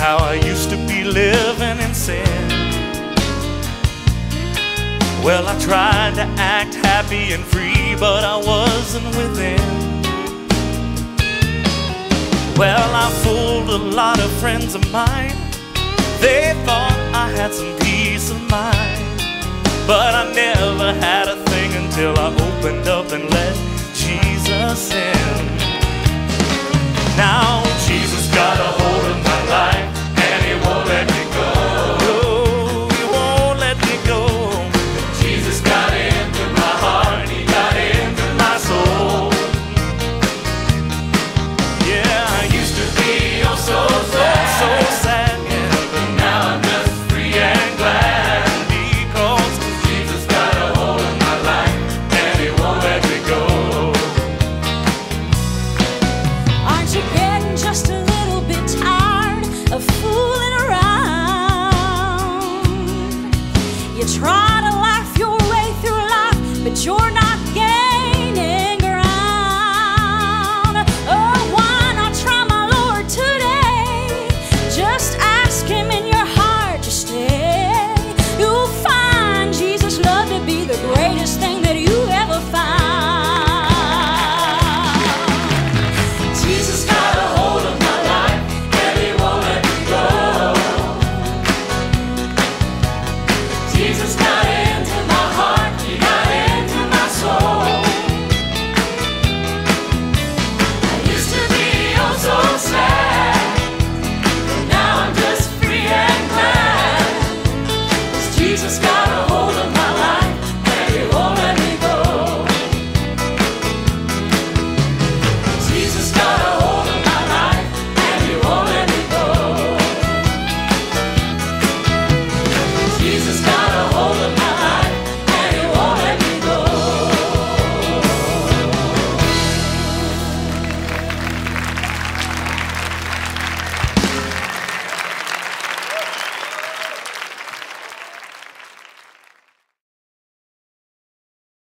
how I used to be living in sin. Well, I tried to act happy and free, but I wasn't within. Well, I fooled a lot of friends of mine. They thought I had some peace of mind, but I never had a thing until I opened up and let Jesus in.